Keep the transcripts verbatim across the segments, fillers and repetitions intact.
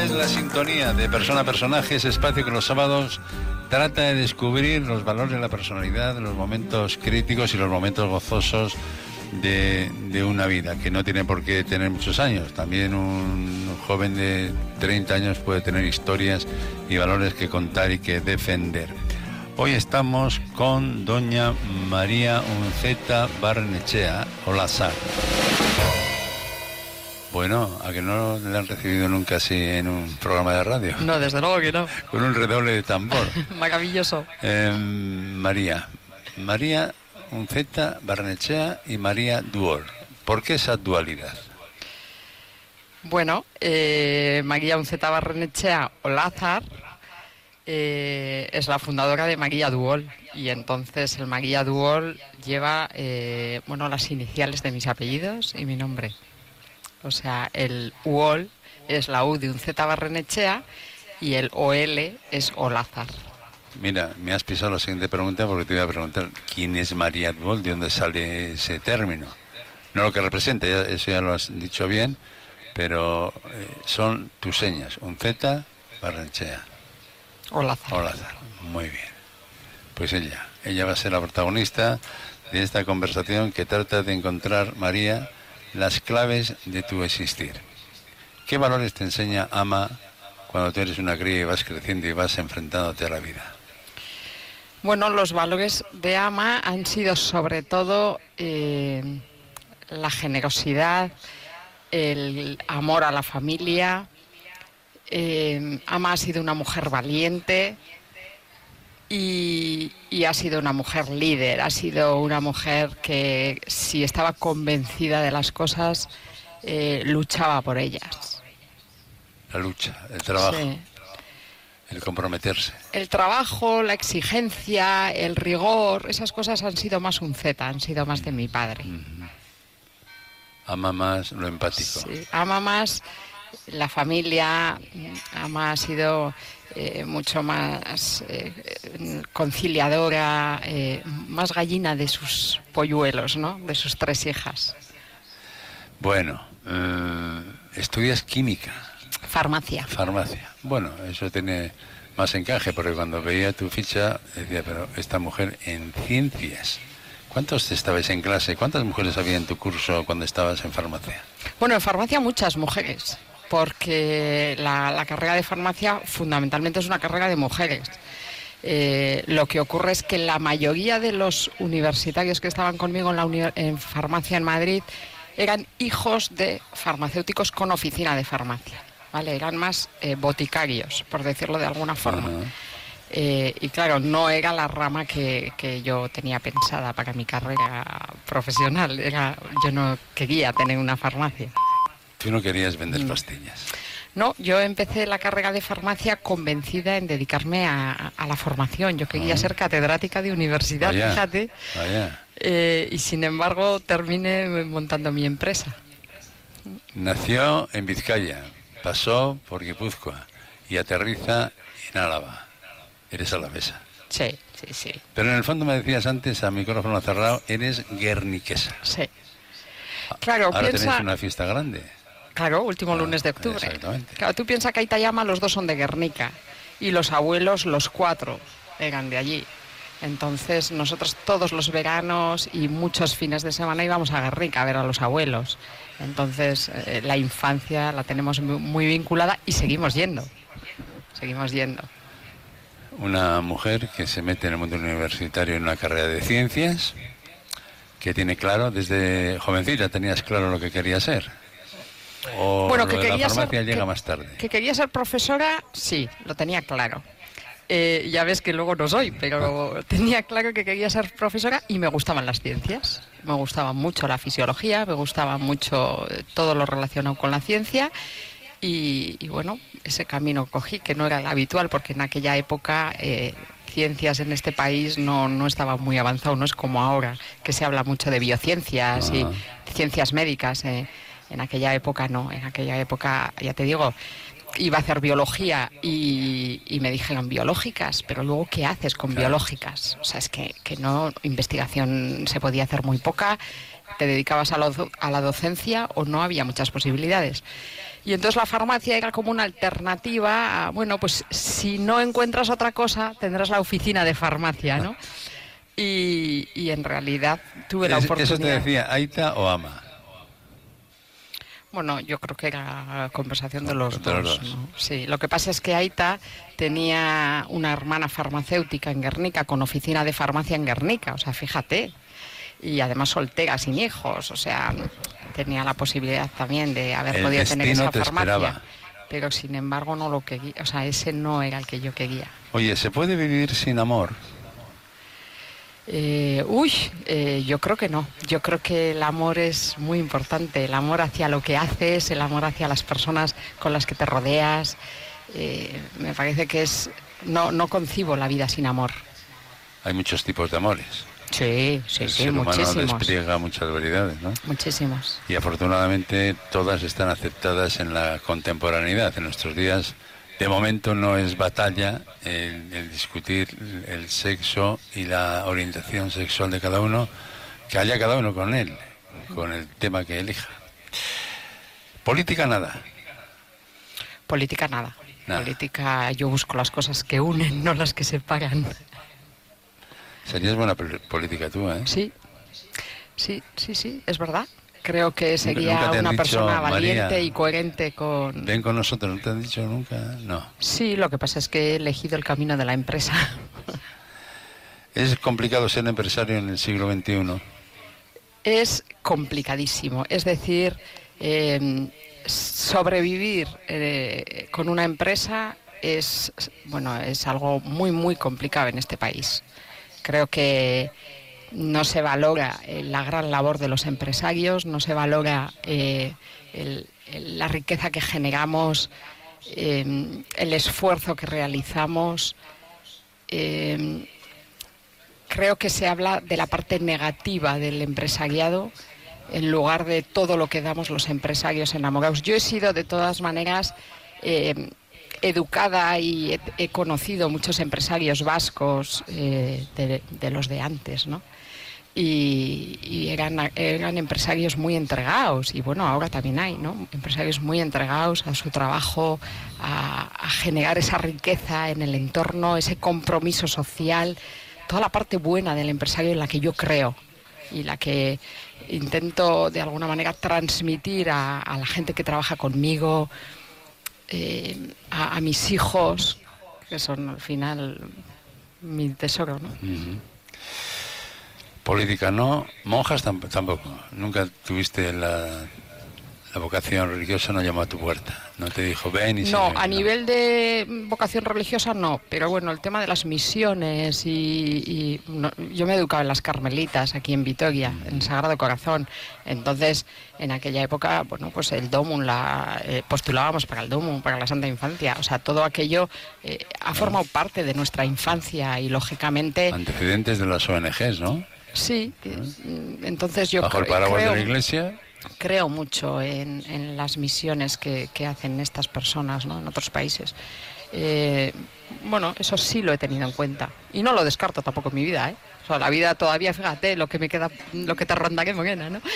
es la sintonía de Persona a Personaje, ese espacio que los sábados trata de descubrir los valores de la personalidad, los momentos críticos y los momentos gozosos de, de una vida, que no tiene por qué tener muchos años. También un joven de treinta años puede tener historias y valores que contar y que defender. Hoy estamos con doña María Unceta Barrenechea Olazar. Bueno, ¿a que no le han recibido nunca así en un programa de radio? No, desde luego que no. Con un redoble de tambor. Maravilloso. Eh, María. María Unceta Barrenechea y María Duol. ¿Por qué esa dualidad? Bueno, eh, María Unceta Barrenechea Olazar eh, es la fundadora de María Duol. Y entonces el María Duol lleva eh, bueno, las iniciales de mis apellidos y mi nombre. O sea, el U O L es la U de Unceta Barrenechea y el O L es Olazar. Mira, me has pisado la siguiente pregunta porque te iba a preguntar ¿quién es María Duol? ¿De dónde sale ese término? No lo que representa, ya, eso ya lo has dicho bien, pero eh, son tus señas, Unceta Barrenechea. Olazar. Olazar, muy bien. Pues ella, ella va a ser la protagonista de esta conversación que trata de encontrar, María, las claves de tu existir. ¿Qué valores te enseña Ama cuando tú eres una cría y vas creciendo y vas enfrentándote a la vida? Bueno, los valores de Ama han sido sobre todo eh, la generosidad, el amor a la familia. Eh, Ama ha sido una mujer valiente y, y ha sido una mujer líder, ha sido una mujer que si estaba convencida de las cosas, eh, luchaba por ellas. La lucha, el trabajo, Sí. El comprometerse. El trabajo, la exigencia, el rigor, esas cosas han sido más Unceta, han sido más de mi padre. Uh-huh. Ama más lo empático. Sí. Ama más la familia, Ama ha sido eh, mucho más eh, conciliadora, eh, más gallina de sus polluelos, ¿no? De sus tres hijas. Bueno, eh, estudias química. Farmacia. Farmacia. Bueno, eso tiene más encaje, porque cuando veía tu ficha decía, pero esta mujer en ciencias. ¿Cuántos estabais en clase? ¿Cuántas mujeres había en tu curso cuando estabas en farmacia? Bueno, en farmacia muchas mujeres, porque la, la carrera de farmacia fundamentalmente es una carrera de mujeres. Eh, lo que ocurre es que la mayoría de los universitarios que estaban conmigo en, la uni- en farmacia en Madrid eran hijos de farmacéuticos con oficina de farmacia, ¿vale? Eran más eh, boticarios, por decirlo de alguna forma. Uh-huh. Eh, y claro, no era la rama que, que yo tenía pensada para mi carrera profesional. Era, yo no quería tener una farmacia. ¿Tú no querías vender mm. pastillas? No, yo empecé la carrera de farmacia convencida en dedicarme a, a la formación. Yo quería ah. ser catedrática de universidad, vaya, fíjate. Vaya. Eh, y sin embargo terminé montando mi empresa. Nació en Vizcaya, pasó por Guipúzcoa y aterriza en Álava. Eres alavesa. Sí, sí, sí. Pero en el fondo me decías antes, a micrófono cerrado, eres guerniquesa. Sí. Claro, ahora piensa... tenéis una fiesta grande. Claro, último ah, lunes de octubre. Exactamente. Claro, tú piensas que Aita y Ama, los dos son de Guernica. Y los abuelos, los cuatro, eran de allí. Entonces, nosotros todos los veranos y muchos fines de semana íbamos a Guernica a ver a los abuelos. Entonces, eh, la infancia la tenemos muy vinculada y seguimos yendo. Seguimos yendo. Una mujer que se mete en el mundo universitario en una carrera de ciencias, que tiene claro, desde jovencita tenías claro lo que quería ser. O bueno, lo que de quería la farmacia ser, llega que, más tarde. Que quería ser profesora, sí, lo tenía claro. Eh, ya ves que luego no soy, pero tenía claro que quería ser profesora y me gustaban las ciencias. Me gustaba mucho la fisiología, me gustaba mucho todo lo relacionado con la ciencia. Y, y bueno, ese camino cogí, que no era el habitual, porque en aquella época eh, ciencias en este país no, no estaba muy avanzado, no es como ahora, que se habla mucho de biociencias ah. y ciencias médicas. Eh, en aquella época no, en aquella época, ya te digo, iba a hacer biología y, y me dijeron biológicas, pero luego ¿qué haces con claro. biológicas? O sea, es que, que no, investigación se podía hacer muy poca, te dedicabas a, lo, a la docencia o no había muchas posibilidades. Y entonces la farmacia era como una alternativa a, bueno, pues si no encuentras otra cosa, tendrás la oficina de farmacia, ¿no? Y, y en realidad tuve la oportunidad... ¿Eso te decía Aita o Ama? Bueno, yo creo que era conversación de los de dos, los dos. ¿no? Sí, lo que pasa es que Aita tenía una hermana farmacéutica en Guernica con oficina de farmacia en Guernica, o sea, fíjate. Y además soltera, sin hijos, o sea, tenía la posibilidad también de haber El podido tener destino esa te farmacia. esperaba. Pero sin embargo no lo quería, o sea, ese no era el que yo quería. Oye, ¿se puede vivir sin amor? Eh, uy, eh, yo creo que no. Yo creo que el amor es muy importante. El amor hacia lo que haces, el amor hacia las personas con las que te rodeas. Eh, me parece que es... No, no concibo la vida sin amor. Hay muchos tipos de amores. Sí, sí, El sí, ser humano muchísimos. despliega muchas variedades, ¿no? Muchísimos. Y afortunadamente todas están aceptadas en la contemporaneidad. En nuestros días, de momento, no es batalla el, el discutir el sexo y la orientación sexual de cada uno, que haya cada uno con él, con el tema que elija. Política, nada. Política, nada. Nada. Política, yo busco las cosas que unen, no las que separan. Serías buena política tú, ¿eh? Sí, sí, sí, sí, es verdad. Creo que sería ¿Nunca te han una dicho, persona valiente María, y coherente con... ven con nosotros? ¿No te han dicho nunca? No. Sí, lo que pasa es que he elegido el camino de la empresa. ¿Es complicado ser empresario en el siglo veintiuno? Es complicadísimo. Es decir, eh, sobrevivir eh, con una empresa es, bueno, es algo muy, muy complicado en este país. Creo que no se valora eh, la gran labor de los empresarios, no se valora eh, el, el, la riqueza que generamos, eh, el esfuerzo que realizamos. Eh, creo que se habla de la parte negativa del empresariado en lugar de todo lo que damos los empresarios enamorados. Yo he sido de todas maneras... Eh, educada y he, he conocido muchos empresarios vascos eh, de, de los de antes, ¿no? Y, y eran, eran empresarios muy entregados, y bueno, ahora también hay, ¿no? Empresarios muy entregados a su trabajo, a, a generar esa riqueza en el entorno, ese compromiso social, toda la parte buena del empresario en la que yo creo y la que intento de alguna manera transmitir a, a la gente que trabaja conmigo. Eh, a, a mis hijos, que son al final mi tesoro, ¿no? Uh-huh. Política no, monjas tamp- tampoco. Nunca tuviste la, la vocación religiosa, no llamó a tu puerta, no te dijo ven y No, sigue, a no. nivel de vocación religiosa no, pero bueno, el tema de las misiones y, y no, yo me educaba en las Carmelitas aquí en Vitoria, uh-huh. en Sagrado Corazón. Entonces, en aquella época, bueno, pues el DOMUN, la, eh, postulábamos para el DOMUN, para la Santa Infancia. O sea, todo aquello eh, ha formado uh-huh. parte de nuestra infancia y, lógicamente... Antecedentes de las O N Ges, ¿no? Sí, uh-huh. entonces yo Bajo el paraguas de la Iglesia... Creo mucho en, en las misiones que, que hacen estas personas, ¿no? En otros países. Eh, bueno, eso sí lo he tenido en cuenta. Y no lo descarto tampoco en mi vida, ¿eh? O sea, la vida todavía, fíjate, lo que me queda, lo que te ronda que morena, ¿no?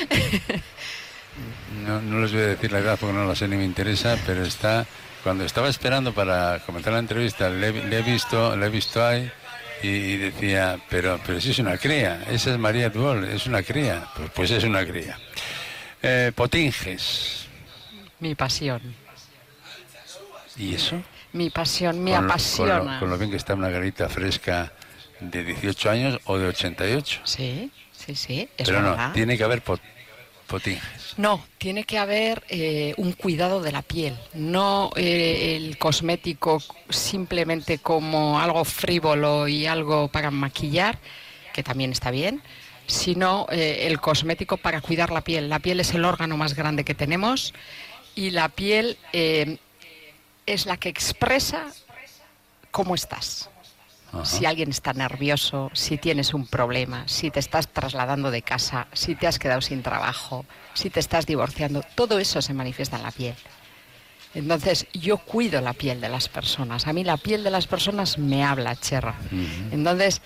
no, no les voy a decir la edad porque no la sé ni me interesa, pero está... Cuando estaba esperando para comenzar la entrevista, le, le he visto, le he visto ahí y, y decía, pero, pero si es una cría, esa es María Duol, es una cría. Pues, pues es una cría. Eh, Potinges. Mi pasión. ¿Y eso? Mi pasión, me con lo, apasiona. Con lo, con lo bien que está una garita fresca de dieciocho años o de ochenta y ocho. Sí, sí, sí, es Pero verdad. no, tiene que haber pot, potinges. No, tiene que haber eh, un cuidado de la piel, no eh, el cosmético simplemente como algo frívolo y algo para maquillar, que también está bien, sino eh, el cosmético para cuidar la piel. La piel es el órgano más grande que tenemos y la piel eh, es la que expresa cómo estás. Ajá. Si alguien está nervioso, si tienes un problema, si te estás trasladando de casa, si te has quedado sin trabajo, si te estás divorciando, todo eso se manifiesta en la piel. Entonces, yo cuido la piel de las personas. A mí la piel de las personas me habla, Cherra. Uh-huh. Entonces,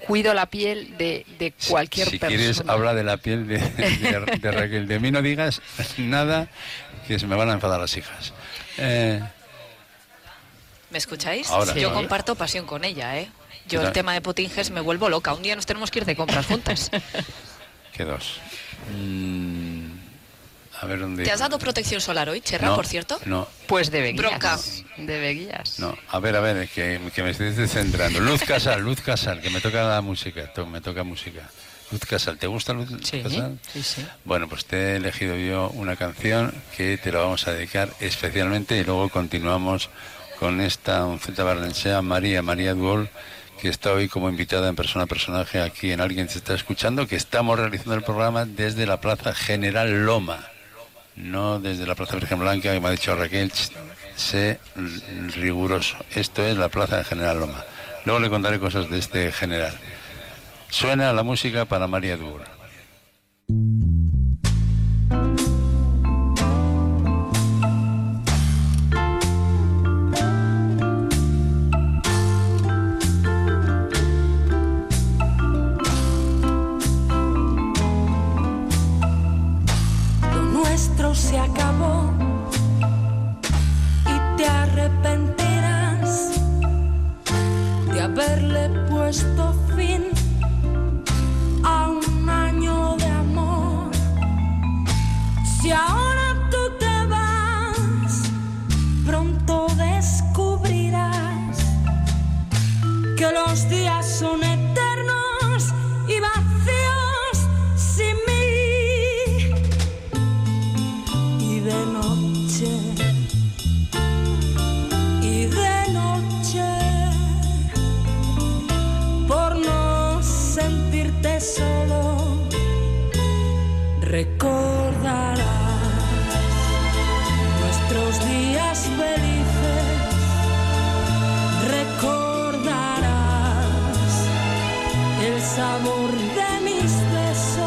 cuido la piel de, de cualquier si, si persona. Si quieres, habla de la piel de, de, de Raquel. De mí no digas nada, que se me van a enfadar las hijas. Eh, ¿Me escucháis? Ahora, Yo sí. comparto pasión con ella, ¿eh? Yo el tema de Pottingers me vuelvo loca. Un día nos tenemos que ir de compras juntas. ¿Qué dos? Mm, a ver dónde... ¿Te has dado protección solar hoy, Cherra, no, por cierto? No. Pues de Beguías. Bronca. De Beguías. No, a ver, a ver, que, que me estoy descentrando. Luz Casal, Luz Casal, que me toca la música, to, me toca música. Luz Casal, ¿te gusta Luz Sí, Casal? sí, sí. Bueno, pues te he elegido yo una canción que te la vamos a dedicar especialmente y luego continuamos con esta onceta barnechea, María, María Duol, que está hoy como invitada en persona personaje aquí en Alguien se está escuchando, que estamos realizando el programa desde la Plaza General Loma, no desde la Plaza Virgen Blanca, que me ha dicho Raquel, sé riguroso. Esto es la Plaza General Loma. Luego le contaré cosas de este general. Suena la música para María Duol. Se acabó y te arrepentirás de haberle puesto fin a un año de amor. Si ahora tú te vas, pronto descubrirás que los días son eternos y vacíos sin mí. De noche y de noche, por no sentirte solo, recordarás nuestros días felices, recordarás el sabor de mis besos.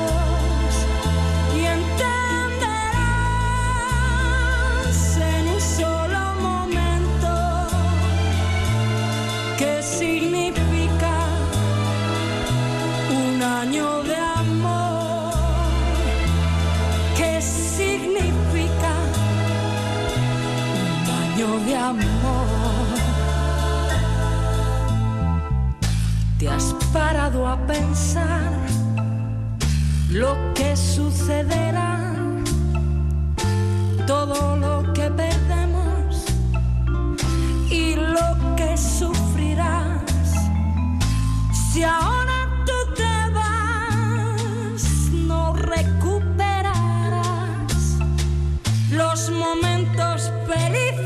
De amor, te has parado a pensar lo que sucederá, todo lo que perdemos y lo que sufrirás. Si ahora tú te vas, no recuperarás los momentos felices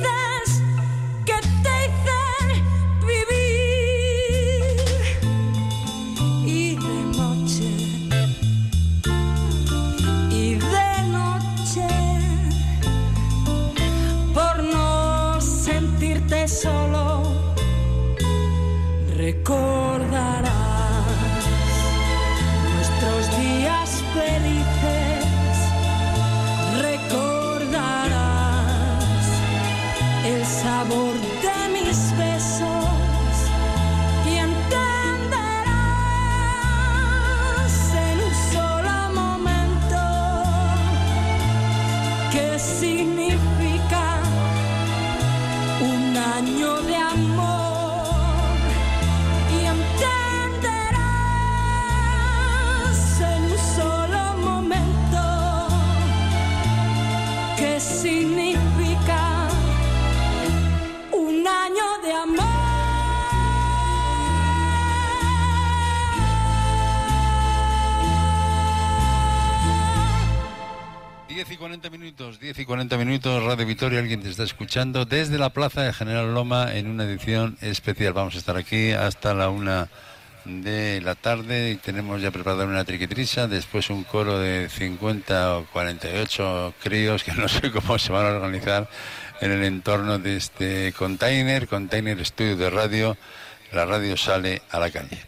solo, recordarás nuestros días felices, recordarás el sabor de mis besos y entenderás en un solo momento qué significa un año de amor y entenderás en un solo momento qué significa un año de amor. diez y cuarenta minutos, diez y cuarenta minutos, Radio Vitoria, alguien te está escuchando desde la Plaza de General Loma en una edición especial. Vamos a estar aquí hasta la una de la tarde y tenemos ya preparada una triquitrisa, después un coro de cincuenta o cuarenta y ocho críos que no sé cómo se van a organizar en el entorno de este container, container estudio de radio. La radio sale a la calle.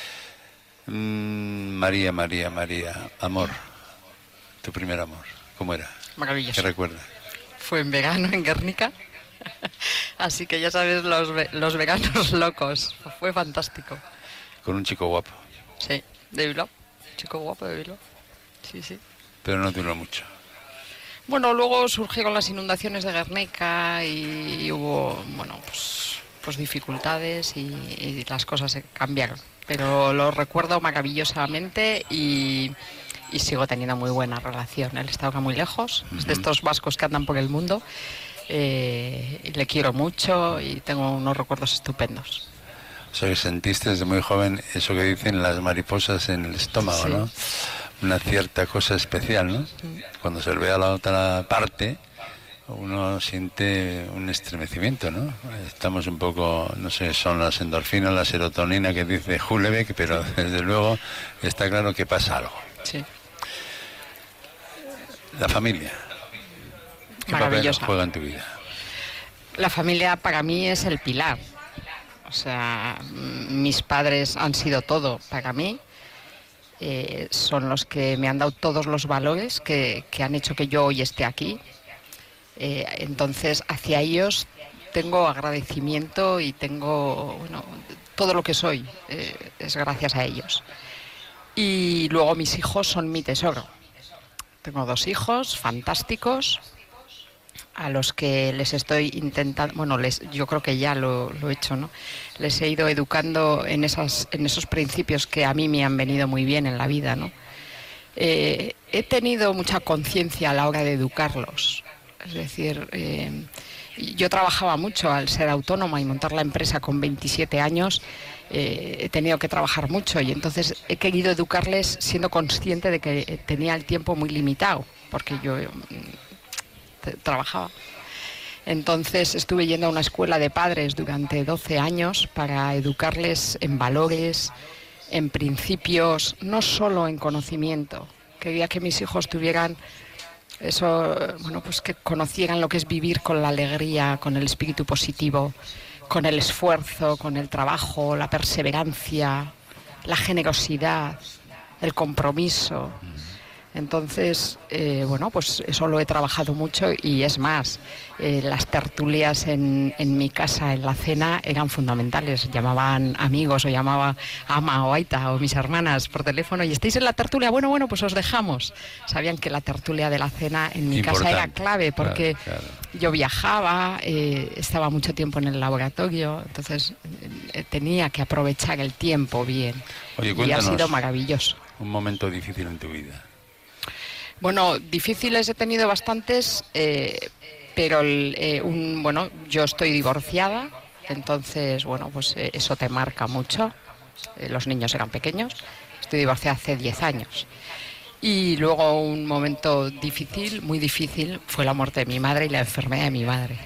Mm, María, María, María, amor, tu primer amor. ¿Cómo era? Maravilloso. ¿Qué recuerdas? Fue en verano en Guernica, así que ya sabes, los, ve- los veganos locos. Fue fantástico. Con un chico guapo. Sí, de Bilbao. Chico guapo de Bilbao. Sí, sí. Pero no duró mucho. Bueno, luego surgieron las inundaciones de Guernica y hubo, bueno, pues, pues dificultades y, y las cosas se cambiaron. Pero lo recuerdo maravillosamente y, y sigo teniendo muy buena relación. Él está acá muy lejos, uh-huh. Es de estos vascos que andan por el mundo. Eh, y le quiero mucho y tengo unos recuerdos estupendos. O sea, que sentiste desde muy joven eso que dicen las mariposas en el estómago, sí. ¿No? Una cierta cosa especial, ¿no? Cuando se ve a la otra parte, uno siente un estremecimiento, ¿no? Estamos un poco, no sé, son las endorfinas, la serotonina que dice Houellebecq, pero desde luego está claro que pasa algo. Sí. La familia. ¿Qué papel juega en tu vida? La familia para mí es el pilar. O sea, mis padres han sido todo para mí. Eh, son los que me han dado todos los valores que, que han hecho que yo hoy esté aquí. Eh, entonces, hacia ellos tengo agradecimiento y tengo, bueno, todo lo que soy eh, es gracias a ellos. Y luego mis hijos son mi tesoro. Tengo dos hijos fantásticos a los que les estoy intentando, bueno, les, yo creo que ya lo, lo he hecho, ¿no? Les he ido educando en, esas, en esos principios que a mí me han venido muy bien en la vida, ¿no? Eh, he tenido mucha conciencia a la hora de educarlos. Es decir, eh, yo trabajaba mucho al ser autónoma y montar la empresa con veintisiete años. Eh, he tenido que trabajar mucho y entonces he querido educarles siendo consciente de que tenía el tiempo muy limitado, porque yo eh, trabajaba. Entonces estuve yendo a una escuela de padres durante doce años para educarles en valores, en principios, no solo en conocimiento. Quería que mis hijos tuvieran eso, bueno, pues que conocieran lo que es vivir con la alegría, con el espíritu positivo, con el esfuerzo, con el trabajo, la perseverancia, la generosidad, el compromiso. Entonces, eh, bueno, pues eso lo he trabajado mucho y es más, eh, las tertulias en, en mi casa, en la cena, eran fundamentales. Llamaban amigos o llamaba ama o aita o mis hermanas por teléfono y estáis en la tertulia, bueno, bueno, pues os dejamos. Sabían que la tertulia de la cena en mi Importante. casa era clave porque claro, claro. yo viajaba, eh, estaba mucho tiempo en el laboratorio, entonces eh, tenía que aprovechar el tiempo bien. Oye, y ha sido maravilloso. Un momento difícil en tu vida. Bueno, difíciles he tenido bastantes, eh, pero el, eh, un, bueno, yo estoy divorciada, entonces, bueno, pues eh, eso te marca mucho. Eh, los niños eran pequeños, estoy divorciada hace diez años. Y luego un momento difícil, muy difícil, fue la muerte de mi madre y la enfermedad de mi madre.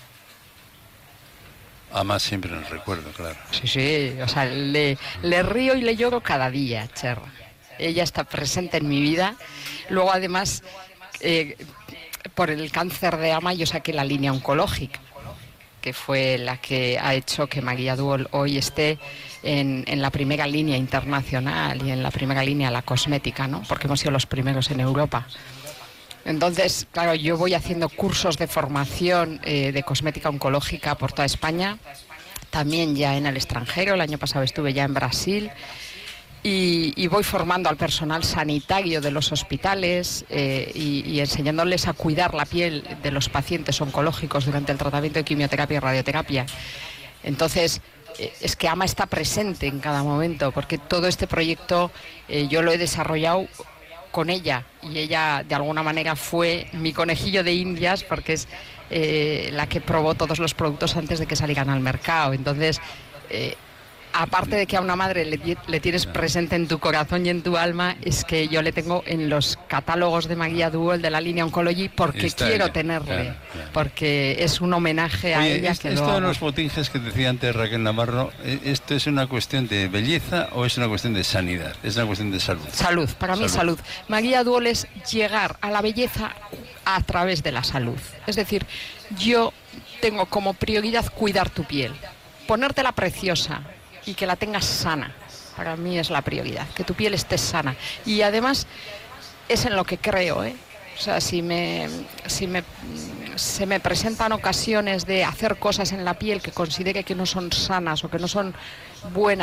Además siempre nos recuerdo, claro. Sí, sí, o sea, le, le río y le lloro cada día, Cher. Ella está presente en mi vida. Luego, además, eh, por el cáncer de Ama, yo saqué la línea oncológica, que fue la que ha hecho que Maguía Duol hoy esté en, en la primera línea internacional y en la primera línea la cosmética, ¿no? Porque hemos sido los primeros en Europa. Entonces, claro, yo voy haciendo cursos de formación eh, de cosmética oncológica por toda España, también ya en el extranjero. El año pasado estuve ya en Brasil. Y, y voy formando al personal sanitario de los hospitales eh, y, y enseñándoles a cuidar la piel de los pacientes oncológicos durante el tratamiento de quimioterapia y radioterapia. Entonces, eh, es que Ama está presente en cada momento, porque todo este proyecto eh, yo lo he desarrollado con ella y ella de alguna manera fue mi conejillo de indias porque es eh, la que probó todos los productos antes de que salieran al mercado. Entonces, eh, aparte de que a una madre le, le tienes presente en tu corazón y en tu alma, es que yo le tengo en los catálogos de Maguía Duol de la línea Oncology porque Está quiero ella. tenerle, claro, claro. porque es un homenaje a Oye, ella. Es, que esto lo de los botinjes que decía antes Raquel Navarro, ¿esto es una cuestión de belleza o es una cuestión de sanidad? Es una cuestión de salud. Salud, para salud. mí salud. Maguía Duol es llegar a la belleza a través de la salud. Es decir, yo tengo como prioridad cuidar tu piel, ponértela preciosa y que la tengas sana. Para mí es la prioridad, que tu piel esté sana. Y además es en lo que creo, ¿eh? O sea, si me, si me, se me presentan ocasiones de hacer cosas en la piel que considere que no son sanas o que no son buenas,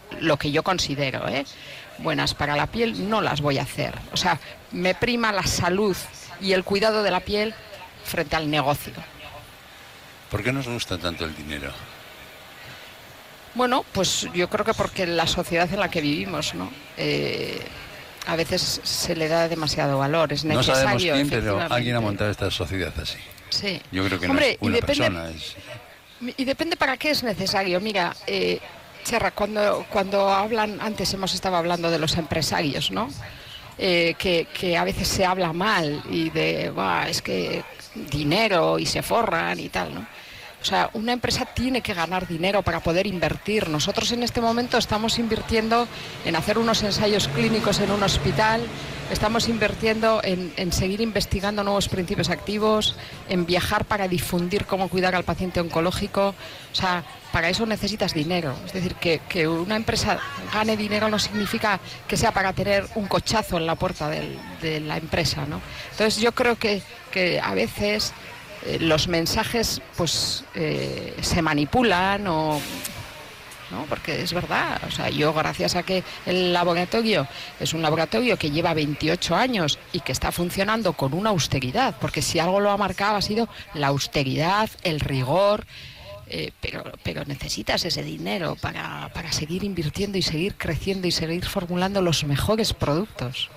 lo que yo considero, ¿eh? buenas para la piel, no las voy a hacer. O sea, me prima la salud y el cuidado de la piel frente al negocio. ¿Por qué nos gusta tanto el dinero? Bueno, pues yo creo que porque la sociedad en la que vivimos, ¿no? Eh, a veces se le da demasiado valor, es necesario. No sabemos quién, pero alguien ha montado esta sociedad así. Sí. Yo creo que Hombre, no es una y depende, persona. Es... Y depende para qué es necesario. Mira, eh, Serra, cuando, cuando hablan, antes hemos estado hablando de los empresarios, ¿no? Eh, que, que a veces se habla mal y de, bah, es que dinero y se forran y tal, ¿no? O sea, una empresa tiene que ganar dinero para poder invertir. Nosotros en este momento estamos invirtiendo en hacer unos ensayos clínicos en un hospital, estamos invirtiendo en, en seguir investigando nuevos principios activos, en viajar para difundir cómo cuidar al paciente oncológico. O sea, para eso necesitas dinero. Es decir, que, que una empresa gane dinero no significa que sea para tener un cochazo en la puerta del, de la empresa, ¿no? Entonces yo creo que, que a veces eh, los mensajes pues eh, se manipulan o... ¿no? Porque es verdad, o sea, yo gracias a que el laboratorio es un laboratorio que lleva veintiocho años y que está funcionando con una austeridad, porque si algo lo ha marcado ha sido la austeridad, el rigor, eh, pero, pero necesitas ese dinero para, para seguir invirtiendo y seguir creciendo y seguir formulando los mejores productos.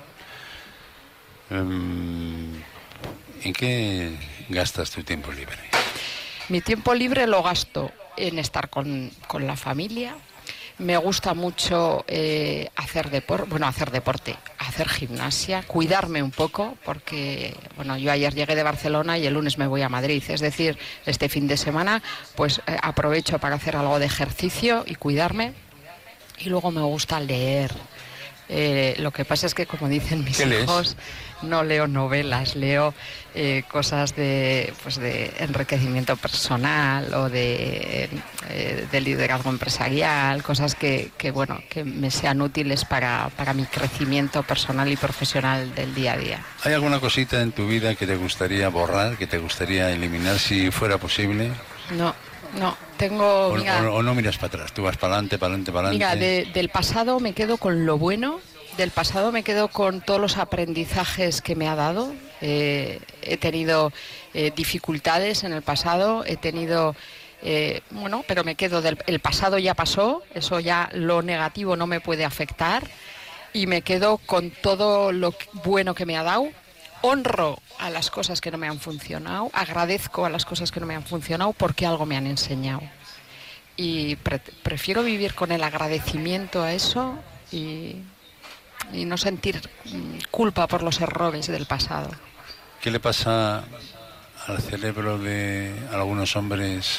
Um, ¿En qué gastas tu tiempo libre? Mi tiempo libre lo gasto en estar con, con la familia. Me gusta mucho eh, hacer deporte, bueno, hacer deporte, hacer gimnasia, cuidarme un poco, porque, bueno, yo ayer llegué de Barcelona y el lunes me voy a Madrid. Es decir, este fin de semana, pues eh, aprovecho para hacer algo de ejercicio y cuidarme. Y luego me gusta leer. Eh, lo que pasa es que, como dicen mis hijos, no leo novelas, leo eh, cosas de, pues de enriquecimiento personal o de, eh, de liderazgo empresarial, cosas que, que, bueno, que me sean útiles para, para mi crecimiento personal y profesional del día a día. ¿Hay alguna cosita en tu vida que te gustaría borrar, que te gustaría eliminar si fuera posible? No. No, tengo... O, mira, o, o no miras para atrás, tú vas para adelante, para adelante, para adelante. Mira, de, del pasado me quedo con lo bueno, del pasado me quedo con todos los aprendizajes que me ha dado. Eh, he tenido eh, dificultades en el pasado, he tenido... Eh, bueno, pero me quedo del... El pasado ya pasó, eso ya lo negativo no me puede afectar y me quedo con todo lo bueno que me ha dado. Honro a las cosas que no me han funcionado, agradezco a las cosas que no me han funcionado porque algo me han enseñado. Y pre prefiero vivir con el agradecimiento a eso y, y no sentir culpa por los errores del pasado. ¿Qué le pasa al cerebro de algunos hombres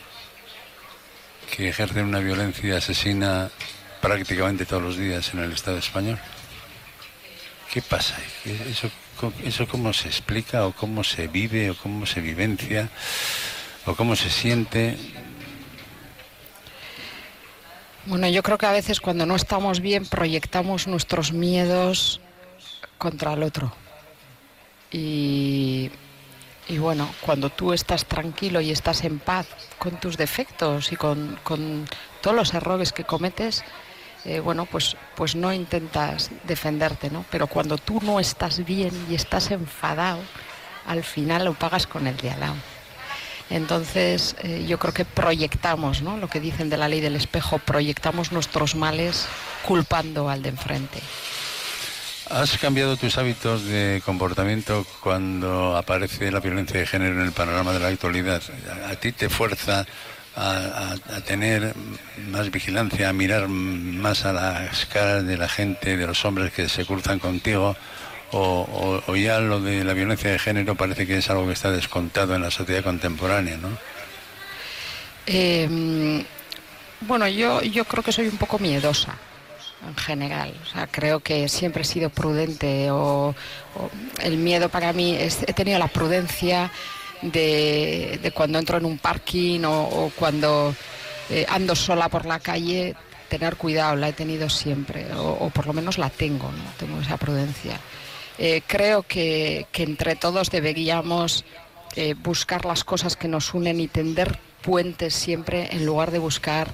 que ejercen una violencia asesina prácticamente todos los días en el Estado español? ¿Qué pasa? ¿Eso ¿Eso cómo se explica o cómo se vive o cómo se vivencia o cómo se siente? Bueno, yo creo que a veces cuando no estamos bien proyectamos nuestros miedos contra el otro. Y, y bueno, cuando tú estás tranquilo y estás en paz con tus defectos y con, con todos los errores que cometes, Eh, bueno, pues, pues no intentas defenderte, ¿no? Pero cuando tú no estás bien y estás enfadado, al final lo pagas con el de al lado. Entonces, eh, yo creo que proyectamos, ¿no? Lo que dicen de la ley del espejo, proyectamos nuestros males culpando al de enfrente. ¿Has cambiado tus hábitos de comportamiento cuando aparece la violencia de género en el panorama de la actualidad? ¿A, a ti te fuerza A, a, a tener más vigilancia, a mirar más a las caras de la gente, de los hombres que se cruzan contigo, o, o, o ya lo de la violencia de género parece que es algo que está descontado en la sociedad contemporánea, ¿no? Eh, bueno, yo, yo creo que soy un poco miedosa en general, o sea, creo que siempre he sido prudente, o, o el miedo para mí es, he tenido la prudencia De, de cuando entro en un parking o, o cuando eh, ando sola por la calle, tener cuidado, la he tenido siempre, o, o por lo menos la tengo, ¿no? Tengo esa prudencia. Eh, creo que, que entre todos deberíamos eh, buscar las cosas que nos unen y tender puentes siempre en lugar de buscar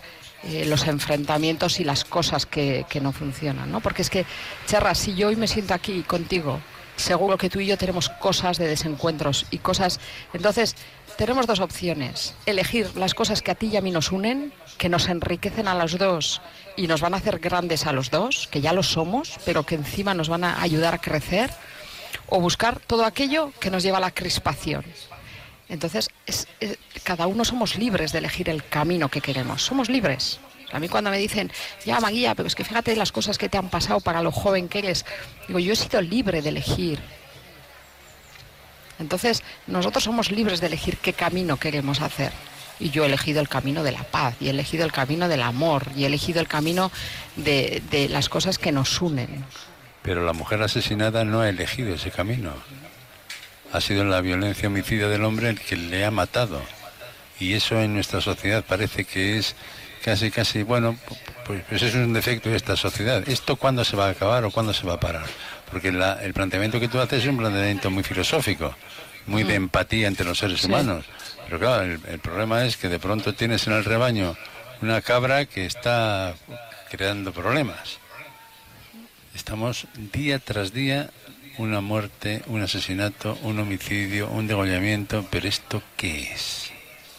eh, los enfrentamientos y las cosas que, que no funcionan, ¿no? Porque es que, Cherra, si yo hoy me siento aquí contigo, seguro que tú y yo tenemos cosas de desencuentros y cosas... Entonces, tenemos dos opciones. Elegir las cosas que a ti y a mí nos unen, que nos enriquecen a los dos y nos van a hacer grandes a los dos, que ya lo somos, pero que encima nos van a ayudar a crecer, o buscar todo aquello que nos lleva a la crispación. Entonces, es, es, cada uno somos libres de elegir el camino que queremos. Somos libres. A mí cuando me dicen, ya Maguía, pero es que fíjate las cosas que te han pasado para lo joven que eres, digo, yo he sido libre de elegir. Entonces, nosotros somos libres de elegir qué camino queremos hacer. Y yo he elegido el camino de la paz, y he elegido el camino del amor, y he elegido el camino de, de las cosas que nos unen. Pero la mujer asesinada no ha elegido ese camino. Ha sido la violencia homicida del hombre el que le ha matado. Y eso en nuestra sociedad parece que es casi, casi, bueno, pues, pues es un defecto de esta sociedad. ¿Esto cuándo se va a acabar o cuándo se va a parar? Porque la, el planteamiento que tú haces es un planteamiento muy filosófico, muy de empatía entre los seres sí. humanos. Pero claro, el, el problema es que de pronto tienes en el rebaño una cabra que está creando problemas. Estamos día tras día, una muerte, un asesinato, un homicidio, un degollamiento, pero ¿esto qué es?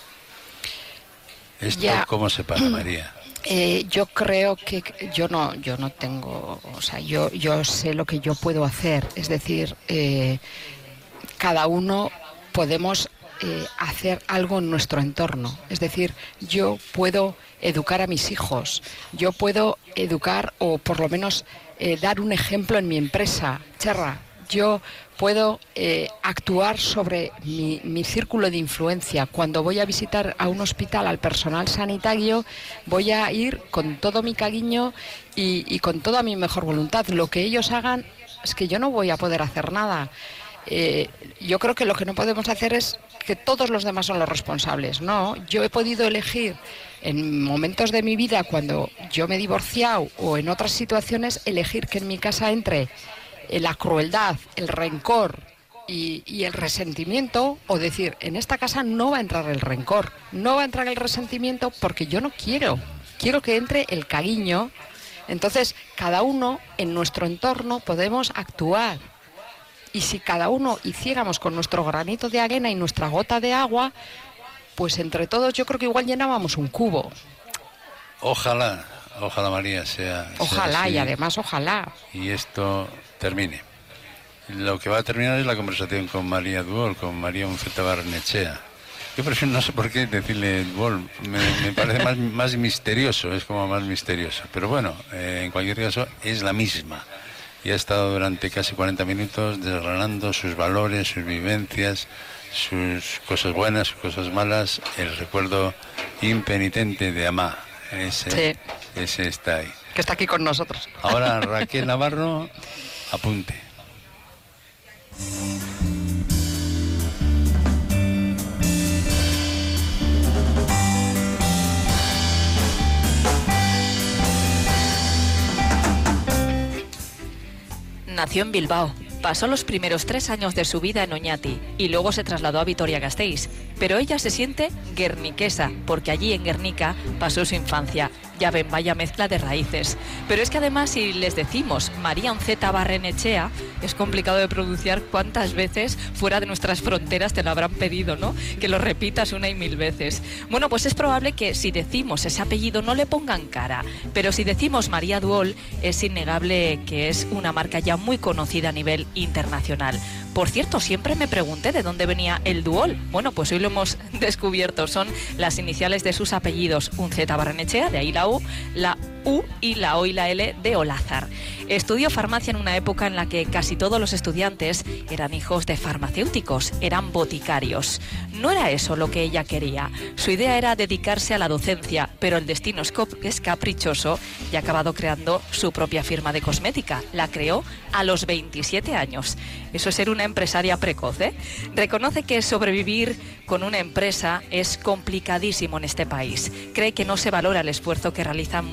¿Esto ya. cómo se para, María? Eh, yo creo que yo no, yo no tengo, o sea, yo, yo sé lo que yo puedo hacer, es decir, eh, cada uno podemos eh, hacer algo en nuestro entorno, es decir, yo puedo educar a mis hijos, yo puedo educar o por lo menos eh, dar un ejemplo en mi empresa, Cherra, yo puedo eh, actuar sobre mi, mi círculo de influencia. Cuando voy a visitar a un hospital al personal sanitario, voy a ir con todo mi cariño y, y con toda mi mejor voluntad. Lo que ellos hagan es que yo no voy a poder hacer nada. Eh, yo creo que lo que no podemos hacer es que todos los demás son los responsables. No, yo he podido elegir en momentos de mi vida, cuando yo me he divorciado o en otras situaciones, elegir que en mi casa entre la crueldad, el rencor y, y el resentimiento, o decir, en esta casa no va a entrar el rencor, no va a entrar el resentimiento porque yo no quiero, quiero que entre el cariño. Entonces, cada uno en nuestro entorno podemos actuar. Y si cada uno hiciéramos con nuestro granito de arena y nuestra gota de agua, pues entre todos yo creo que igual llenábamos un cubo. Ojalá, ojalá María sea... Ojalá, sea así, y además ojalá. Y esto termine. Lo que va a terminar es la conversación con María Duol, con María Unceta Barrenechea. Yo prefiero, no sé por qué decirle Duol, me, me parece más, más misterioso, es como más misterioso. Pero bueno, eh, en cualquier caso es la misma. Y ha estado durante casi cuarenta minutos desgranando sus valores, sus vivencias, sus cosas buenas, sus cosas malas, el recuerdo impenitente de Amá. Ese, sí. ese está ahí. Que está aquí con nosotros. Ahora Raquel Navarro, apunte. Nació en Bilbao. Pasó los primeros tres años de su vida en Oñati y luego se trasladó a Vitoria-Gasteiz. Pero ella se siente guerniquesa, porque allí en Guernica pasó su infancia. Ya ven, vaya mezcla de raíces. Pero es que además, si les decimos María Unceta Barrenechea, es complicado de pronunciar. Cuántas veces fuera de nuestras fronteras te lo habrán pedido, ¿no? Que lo repitas una y mil veces. Bueno, pues es probable que si decimos ese apellido no le pongan cara. Pero si decimos María Duol, es innegable que es una marca ya muy conocida a nivel internacional. Por cierto, siempre me pregunté de dónde venía el Duol. Bueno, pues hoy lo hemos descubierto. Son las iniciales de sus apellidos, Unceta Barrenechea, de ahí la U, la U y la O y la L de Olázar. Estudió farmacia en una época en la que casi todos los estudiantes eran hijos de farmacéuticos, eran boticarios. No era eso lo que ella quería. Su idea era dedicarse a la docencia, pero el destino es caprichoso y ha acabado creando su propia firma de cosmética. La creó a los veintisiete años. Eso es ser una empresaria precoz, ¿eh? Reconoce que sobrevivir con una empresa es complicadísimo en este país. Cree que no se valora el esfuerzo que realizan muchos empresarios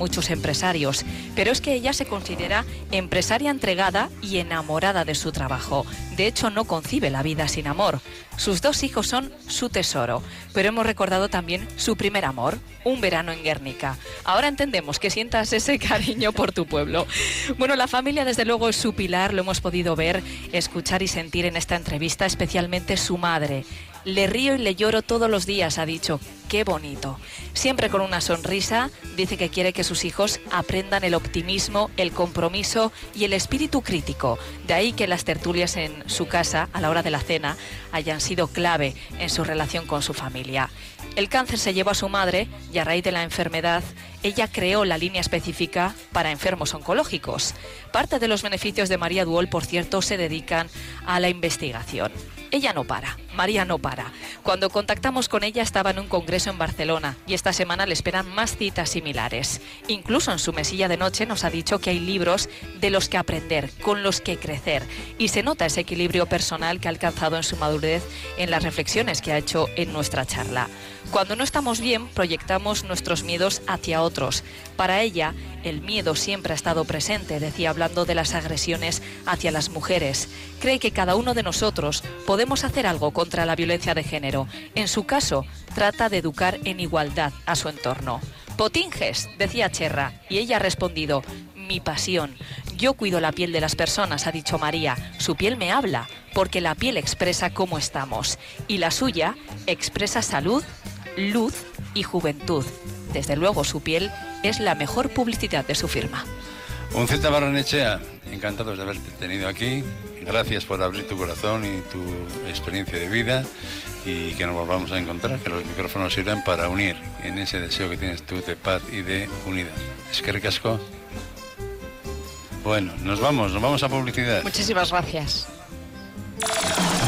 empresarios, pero es que ella se considera empresaria entregada y enamorada de su trabajo. De hecho, no concibe la vida sin amor. Sus dos hijos son su tesoro, pero hemos recordado también su primer amor, un verano en Guernica. Ahora entendemos que sientas ese cariño por tu pueblo. Bueno, la familia desde luego es su pilar, lo hemos podido ver, escuchar y sentir en esta entrevista, especialmente su madre. Le río y le lloro todos los días, ha dicho. Qué bonito. Siempre con una sonrisa, dice que quiere que sus hijos aprendan el optimismo, el compromiso y el espíritu crítico. De ahí que las tertulias en su casa, a la hora de la cena, hayan sido clave en su relación con su familia. El cáncer se llevó a su madre y a raíz de la enfermedad, ella creó la línea específica para enfermos oncológicos. Parte de los beneficios de María Duol, por cierto, se dedican a la investigación. Ella no para, María no para. Cuando contactamos con ella estaba en un congreso en Barcelona y esta semana le esperan más citas similares. Incluso en su mesilla de noche nos ha dicho que hay libros de los que aprender, con los que crecer. Y se nota ese equilibrio personal que ha alcanzado en su madurez en las reflexiones que ha hecho en nuestra charla. Cuando no estamos bien, proyectamos nuestros miedos hacia otros. Para ella, el miedo siempre ha estado presente, decía, hablando de las agresiones hacia las mujeres. Cree que cada uno de nosotros podemos hacer algo contra la violencia de género. En su caso, trata de educar en igualdad a su entorno. Potinges, decía Cherra, y ella ha respondido, mi pasión. Yo cuido la piel de las personas, ha dicho María. Su piel me habla, porque la piel expresa cómo estamos. Y la suya expresa salud, luz y juventud. Desde luego, su piel es la mejor publicidad de su firma. Unceta Barrenechea, encantados de haberte tenido aquí. Gracias por abrir tu corazón y tu experiencia de vida y que nos volvamos a encontrar, que los micrófonos sirvan para unir en ese deseo que tienes tú de paz y de unidad. Es que ricasco. Bueno, nos vamos, nos vamos a publicidad. Muchísimas gracias.